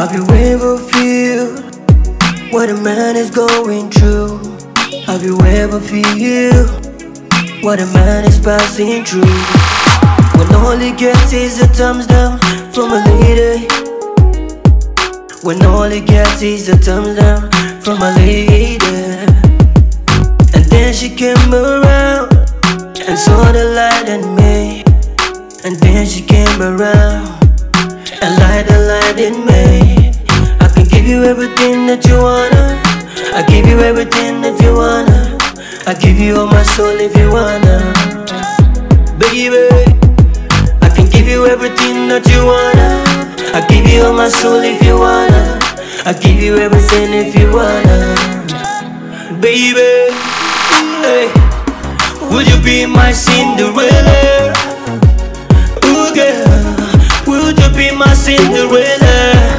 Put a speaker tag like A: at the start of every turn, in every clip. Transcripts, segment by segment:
A: Have you ever feel what a man is going through? Have you ever feel what a man is passing through? When all he gets is a thumbs down from a lady. When all he gets is a thumbs down from a lady. And then she came around and saw the light in me. And then she came around and light the light in me. I can give you everything that you wanna. I give you everything that you wanna. I give you all my soul if you wanna. Baby, I can give you everything that you wanna. I give you all my soul if you wanna. I give you everything if you wanna. Baby, hey, would you be my Cinderella? Ooh girl, would you be my Cinderella?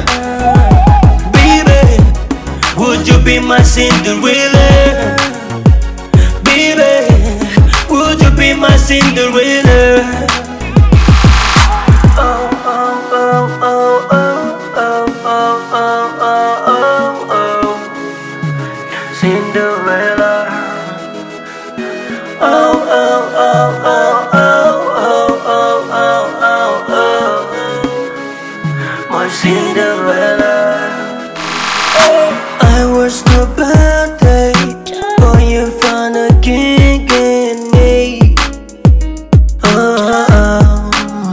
A: Baby, would you be my Cinderella? Baby, would you be my Cinderella? Oh, oh, oh, oh, oh, oh, oh, oh, oh, oh, Cinderella. Oh, oh, oh, oh, oh, oh, oh, oh, oh, my Cinderella. I was the bad day, but you found a king in me. Oh,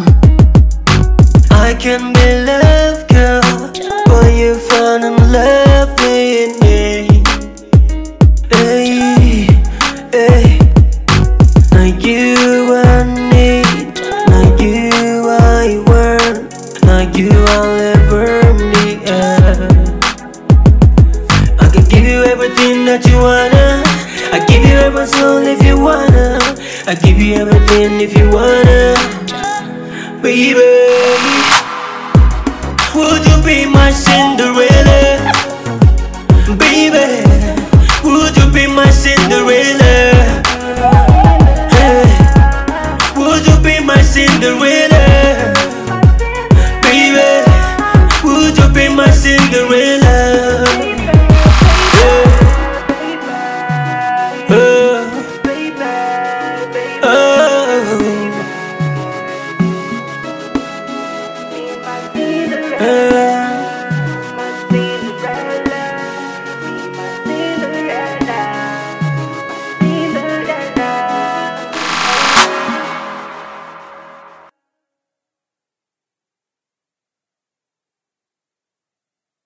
A: I can be left, girl, but you found a love in me. Hey, hey, like you I need, like you I want, like you I'll ever need. I can give you everything that you wanna. I give you every soul if you wanna. I give you everything if you wanna. Baby, would you be my Cinderella? Baby, would you be my Cinderella?